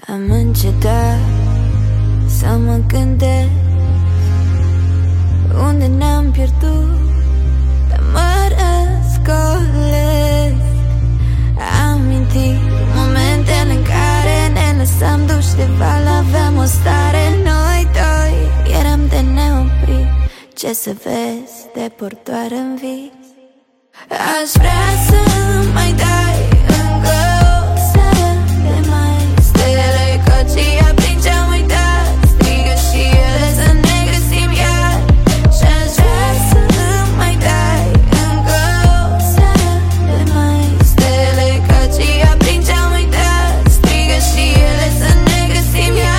Am încetat să mă gândesc unde ne-am pierdut, dar mă răscolesc. Aminti momentele în care ne lăsam duși de val, aveam o stare noi doi, eram de neoprit. Ce să vezi de portoare în vis. Aș vrea să mai dai încă o seară de mai stele, căci aprind ce-am uitat, strigă și ele să ne găsim iar. Și-aș vrea să mai dai încă o seară de mai stele, căci aprind ce-am uitat, strigă și ele să ne găsim iar.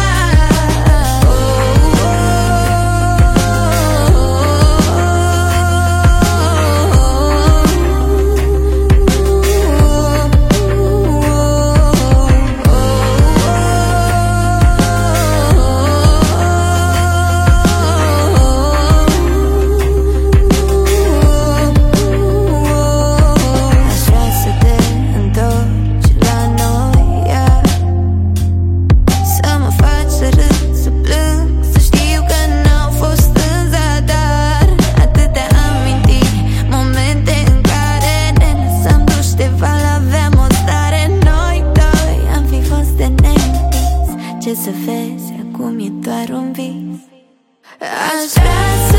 Ce să vezi, acum e doar un vis. Aș vrea să